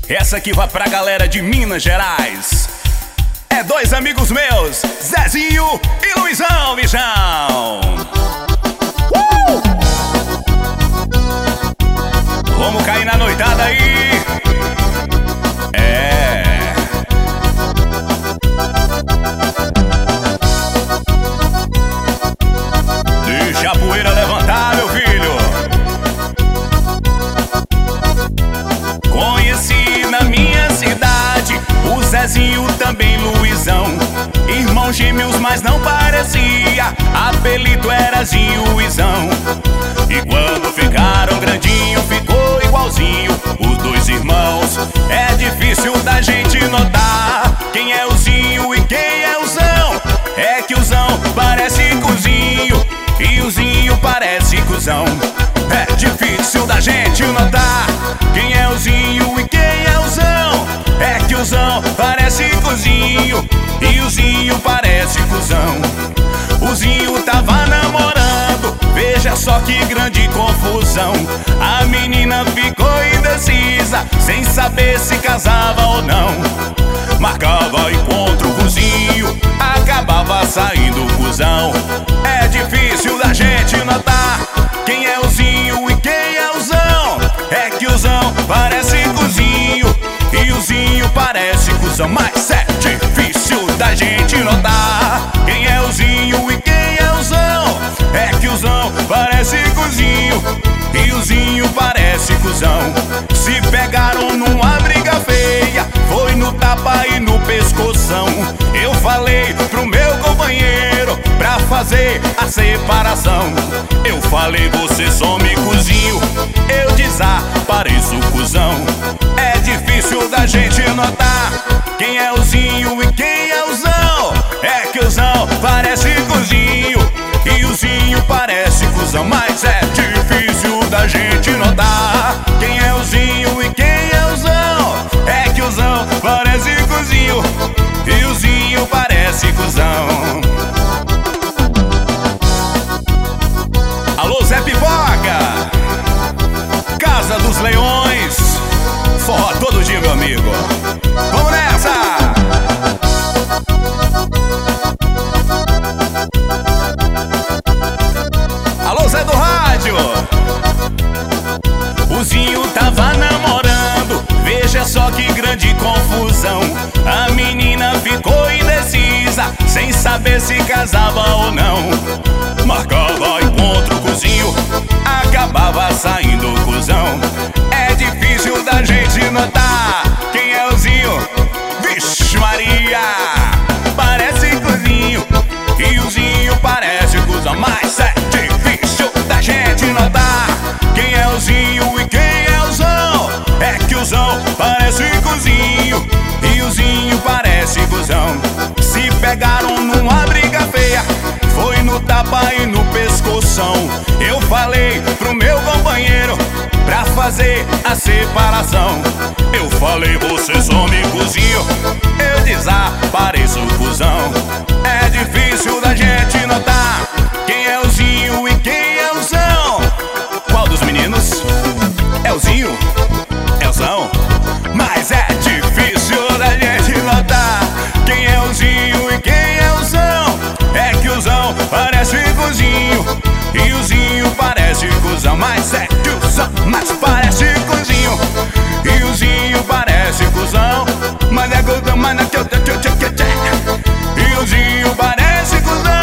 Essa aqui vai pra galera de Minas Gerais. É dois amigos meus, Zezinho e Luizão, bichão. Vamos cair na noitada aí. Deixa a poeira levantar, meu filho. Conheci na minha cidade o Zezinho, também Luizão. Irmãos gêmeos, mas não parecia. Apelido era Zinho e Zão. E quando ficaram grandinho, ficou igualzinho os dois irmãos. É difícil da gente notar quem é o Zinho e quem é o Zão. É que o Zão parece cozinho e o Zinho parece cuzão. É difícil da gente notar quem é o Zinho e quem é o Zão. É que o Zão parece cozinho e o Zinho parece cuzão. O Zinho tava namorando, veja só que grande confusão. A menina ficou indecisa, sem saber se casava ou não. Marcava encontro com o Zinho, acabava saindo cuzão. É difícil da gente notar quem é o Zinho e quem é o Zão. É que o Zão parece cozinho e o Zinho parece cuzão. Mas é difícil da gente notar quem é o Zinho e quem é o Zão. É que o Zão parece cozinho e o Zinho parece cuzão. Se pegaram numa briga feia, foi no tapa e no pescoção. Eu falei pro meu companheiro pra fazer a separação. Eu falei, você some cozinho, eu desapareço cuzão. É difícil da gente notar quem é o Zinho e quem é o Zão. É que o Zão parece cozinho e o Zinho parece cuzão. Mas é difícil da gente notar quem é o Zinho e quem é o Zão. É que o Zão parece cozinho e o Zinho parece cuzão. Alô, Zé Pipoca, Casa dos Leões, forró todo dia, meu amigo. Vamos nessa! Alô, Zé do Rádio. O Zinho tava namorando, veja só que grande confusão. A menina ficou indecisa, sem saber se casava ou não. Marcava encontro com o Zinho, acabava saindo cuzão. É difícil da gente notar quem é o Zinho. Vixe Maria, parece cozinho e o Zinho parece cuzão. Mas é difícil da gente notar quem é o Zinho e quem é o Zão. É que o Zão parece cozinho e o Zinho parece cuzão. Se pegaram numa briga feia, foi no tapa e no pescoção. Eu falei pro meu companheiro pra fazer a separação. Eu falei, você some cozinho, eu desapareço cuzão. É difícil da gente notar quem é o Zinho e quem é o Zão. Qual dos meninos é o Zinho? É o Zão? Mas é difícil da gente notar quem é o Zinho e quem é o Zão. É que o Zão parece cozinho e o Zinho parece cuzão. Mas é que o Zão parece cozinho e o Zinho parece cuzão. Mas é cuzão, mas não e o Zinho parece cuzão.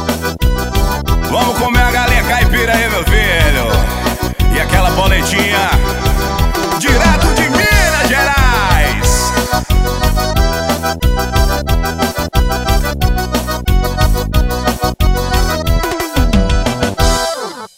Vamos comer a galinha caipira aí, meu filho. E aquela boletinha